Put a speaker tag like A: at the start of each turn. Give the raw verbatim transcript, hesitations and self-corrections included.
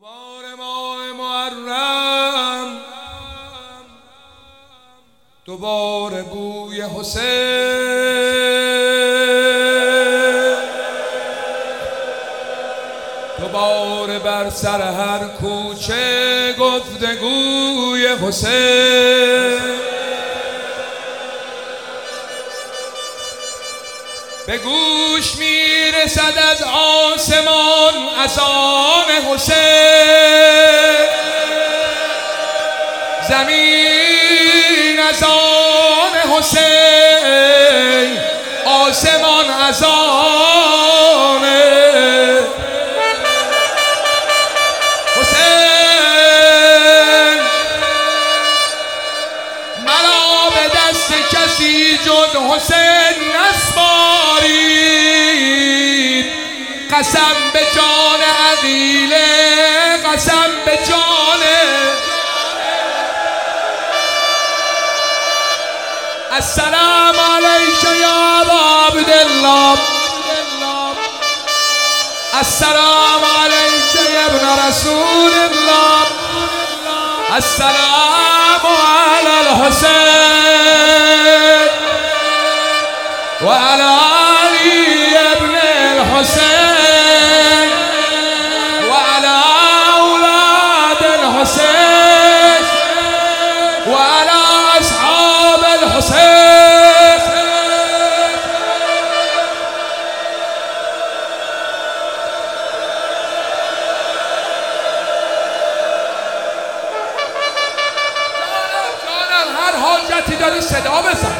A: دوباره ماه محرم، دوباره بوی حسین، دوباره بر سر هر کوچه گفتگوی حسین. به گوش میرسد از آسمان اذان حسین، زمین اذان حسین، آسمان اذان حسین. مرا به دست کسی جز حسین نسپارید، قسم به جان عقیله، قسم به جان. السلام علیک یا ابا عبدالله، السلام علیک یا ابن رسول الله، السلام علی الحسین و علی علی ابن الحسین و علی اولاد الحسین و علی اصحاب الحسین. جانم جانم هر حاجتی داری صدا بزن.